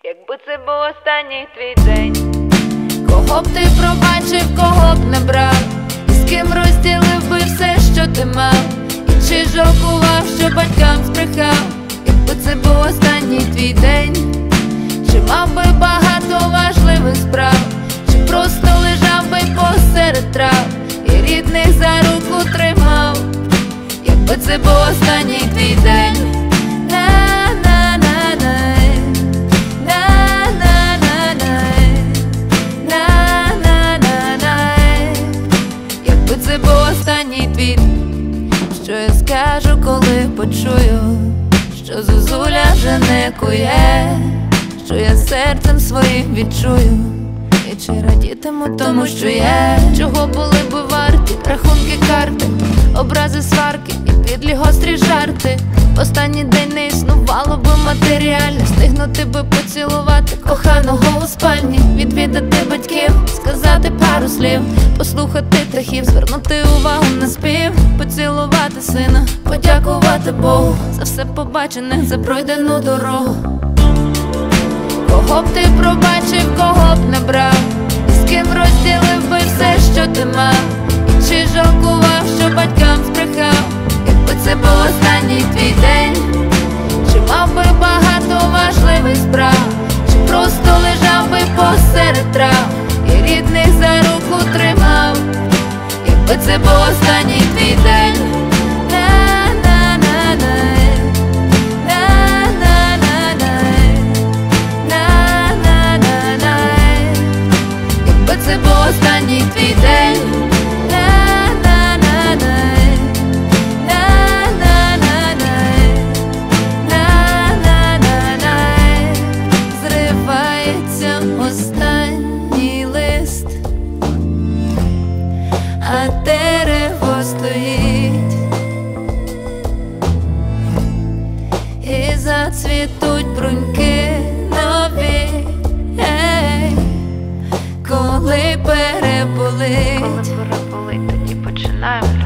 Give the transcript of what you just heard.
якби це був останній твій день. Кого б ти пробачив, кого б не брав, і з ким розділив би все, що ти мав, і чи жалкував, що батькам збрехав, якби це був останній твій день. Чи мав би багато важливих справ, чи просто лежав би посеред трав і рідних за руку тримав, якби це був останній твій день. Якби це був останній твій день. Що я скажу, коли почую, що зозуля вже не кує, що я серцем своїм відчую, і чи радітиму тому, що є. Чого були би варті рахунки, карти, образи, сварки і підлі гострі жарти. Останній день не існувало би матеріально, стигнути би поцілувати коханого у спальні, відвідати батьків, сказати пару слів, послухати птахів, звернути увагу на спів, поцілувати сина, подякувати Богу за все побачене, за пройдену дорогу. Кого б ти пробачив, кого б не брав, і з ким розділив би все, що ти мав, і чи жалкував, що батькам збрехав, якби це був останній твій день. Чи мав би багато важливих справ, чи просто лежав би посеред трав і рідних за руку тримав, якби це був останній твій день. Це був останній твій день. Зривається останній лист, а дерево стоїть, і зацвітуть бруньки нові. Коли переболить, тоді починаємо